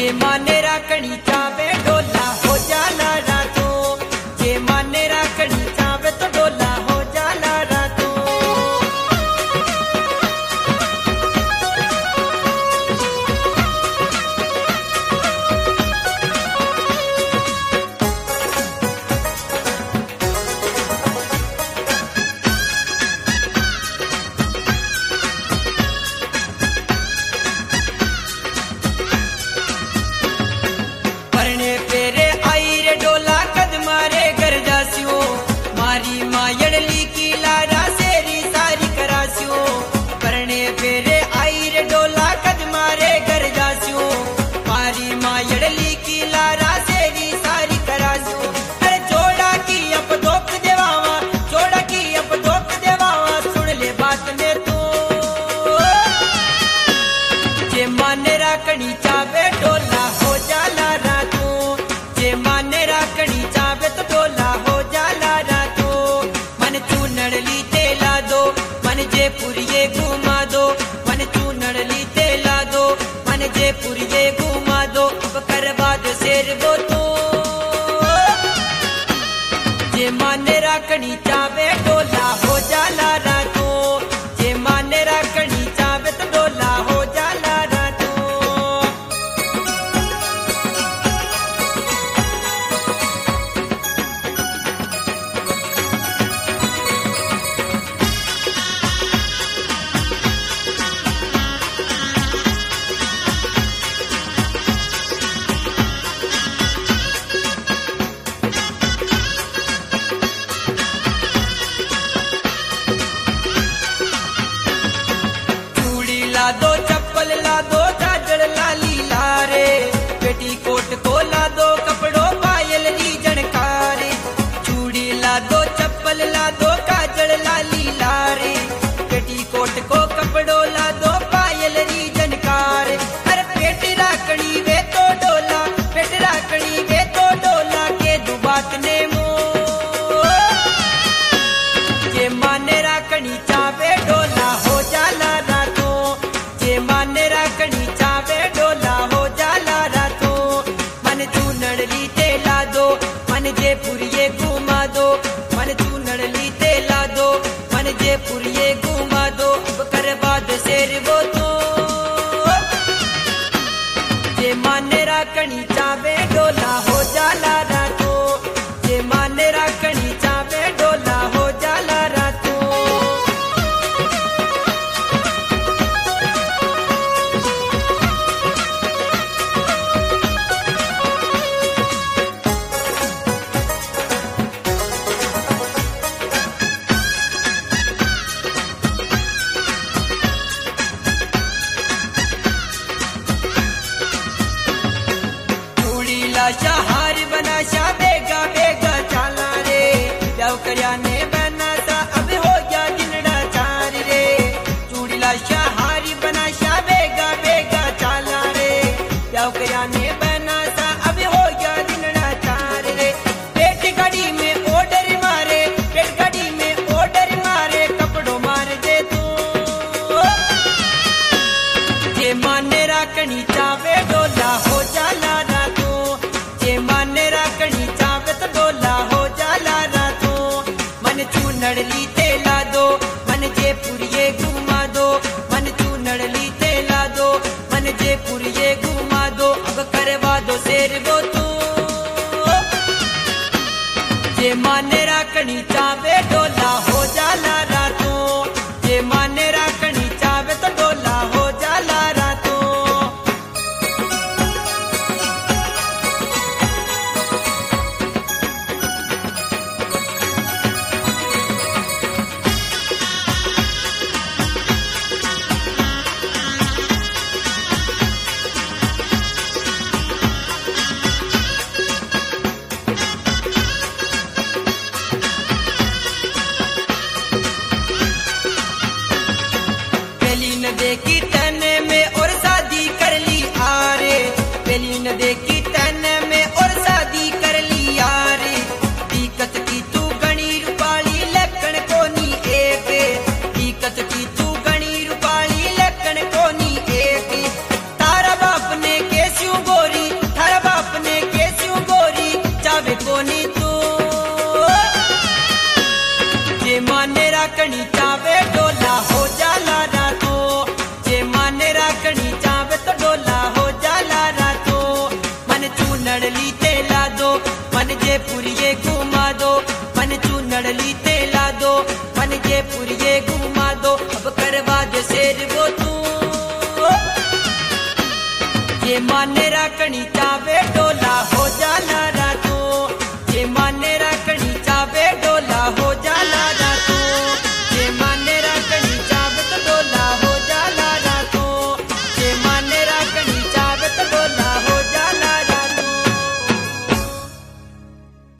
जे माने राखणी चावे डोला हो जाला रातों, जे माने राखणी चावे तो डोला हो जाला रातों। परने पेरे आई रे डोला कद मारे घर जासियो, मारी मायड़ली की लारा सेरी सारी करासियो। परने पेरे आई रे डोला कद मारे घर जासियो, मारी मायड़ली की लारा सेरी सारी करासियो। अरे जोड़ा की अब धोख देवावा, जोड़ा की अब धोख देवावा, सुन ले बात में तू। जे माने राखणी चावे डोला हो जाला रातों, जे माने राखणी चावे तो डोला हो जाला रातों। मन चूनड़ ली तेला दो, मन जयपुरिये घुमा दो, मन चूनड़ ली तेला दो, मन जयपुरिये घुमा दो, अब करवा दो शेर वो तो। जे माने राखणी चावे डोला हो जाला रातों, जे माने राखणी चावे तो डोला हो जाला रातों। चूड़ी ला दो, चप्पल ला दो, चादर लाली लारे, पेटी कोट को ला दो, कपड़ों पायल ली जनकारे। चूड़ी ला दो, चप्पल ला दो, काजल लाली लारे, पेटी कोट को कपड़ों ला दो, पायल ली जनकारे। अरे पेट राखणी वे तो डोला, पेट राखणी वे तो डोला, के दुबात ने मो। जे माने राखणी चावे डोला हो जाला रातों, जे माने राखणी चावे डोला हो जाला रातों। मन चूनड़ ली तेला दो, मन जयपुरिये घुमा दो, मन चूनड़ ली तेला दो, मन जयपुरिये घुमा दो, अब करवा दो शेर वो तो। जे माने राखणी चावे डोला हो जाला रातों, जे माने राखणी चावे डोला हो जाला रातों। चूड़ी लाशा हार बनाशा बेगा बेगा चाला रे, प्याव करया ने बना सा अब हो गया जिनड़ा चार रे। चूड़ी लाशा हारी बनाशा बेगा बेगा चाला रे, प्याव करया ने बना सा अब हो गया जिनड़ा चार रे। पेट गाड़ी में ऑर्डर मारे, पेट गाड़ी में ऑर्डर मारे, कपड़ों मार दे तू। जे माने राखणी चावे डोला हो जाला रातों, जे माने राखणी चावे तो डोला हो जाला रातों। मन चूनड़ ली तेला दो, मन जयपुरिये घुमा दो, मन चूनड़ ली तेला दो, मन जयपुरिये घुमा दो, अब करवा दो शेर वो तो। जे माने राखणी चावे डोला हो जाला रातों, जे माने राखणी चावे तो डोला हो जाला रातों। पुरये